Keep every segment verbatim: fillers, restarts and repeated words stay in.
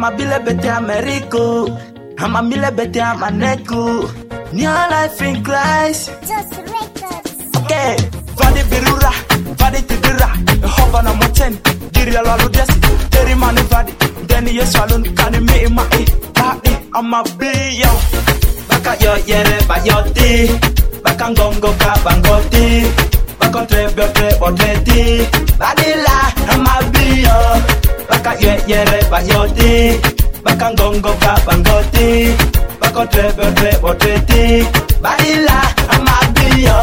I'm a bile bete Americo. I'm a mile bete Amaneku. New life in Christ. Just records. Okay. Vadi birura, vadi tidira. Hoba na moten. Diri alalu desi. Teri mani vadi. Deni yeswalun kani me ima e. Vadi I'm a biyo. Baka yo yere ba yoti. Baka ngongo ka bangoti. Baka trebe trebe treti. Vadi la I'm a biyo. Baka yo yere ba yoti. Baka ngongo ka bangoti. Baka trebe trebe treti. Vadi la I'm a biyo.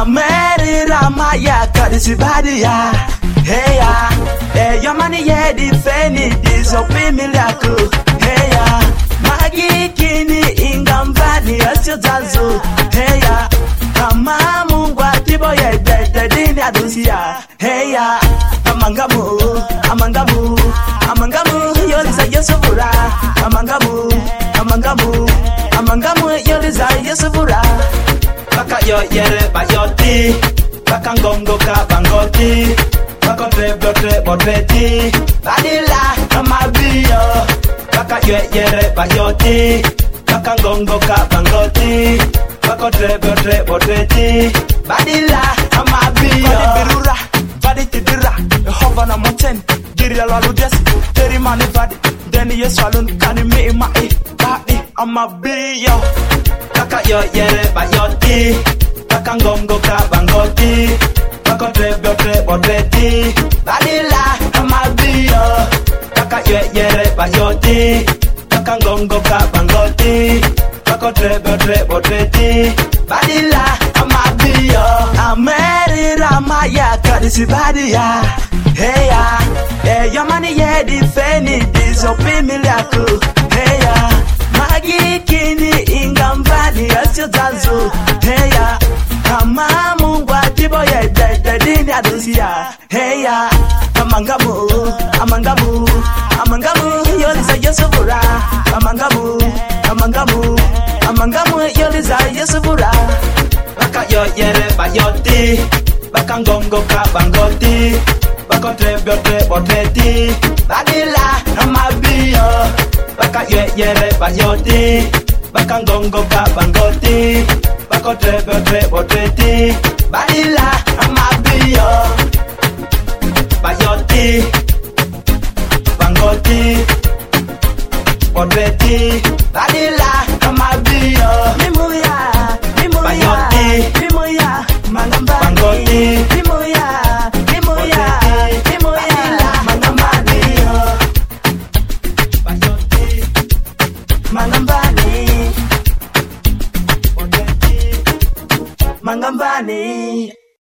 Ameri Ramaya kadisi badi ya. Hey ya. Hey your money yeah defendi disopi miliaku. Hey ya. Magi kini ingambani asyo zazu. Hey ya. Kama mungu atibo ya ibete dini adusia. Hey ya. Amangamu, amangamu, amangamu yoliza yesufura. Amangamu, amangamu, amangamu yoliza yesufura. Baka yo yere ba yoti. Baka ngongo ka bangoti. Baka trebe trebe treti. Badila kama biyo. Baka yo yere ba yoti. Baka ngongo ka bangoti. Baka trebe trebe treti. Badila kama biyo. Vadi birura, vadi tidira. Hoba na moten. Diri alalu desi. Teri mani vadi. Deni yeswalun kani me ima e. Vadi I'm a biyo. Baka yo yere ba yoti. Baka ngongo ka bangoti. Baka trebe trebe treti. Badila I'm a biyo. Baka yo yere ba yoti. Baka ngongo ka bangoti. Baka trebe trebe treti. Badila I'm a biyo. Ameri Ramaya kadisi badi ya. Hey ya. Hey your money yeah defendi disopi miliaku. Hey ya. Magi kini ingambani asyo zazu. Hey ya. Kama mungu atibo ya ibete dini adusia. Hey ya. Amangamu, amangamu, amangamu yoliza yesufura. Amangamu, amangamu, amangamu yoliza yesufura. Baka yo yere ba yoti. Baka ngongo ka bangoti. Baka trebe trebe treti. Badila ama biyo. Baka yo yere ba yoti. Baka ngongo ka bangoti. Baka trebe trebe treti. Badila ama biyo. Bayoti. Bangoti. Treti. Badila ama biyo. Mimuya, mimuya. Bayoti. Mimuya, mangamba. Bangoti. Mimuya, mimuya. Mimuya, mangambani. Bayoti. Mangambani. Mangambani.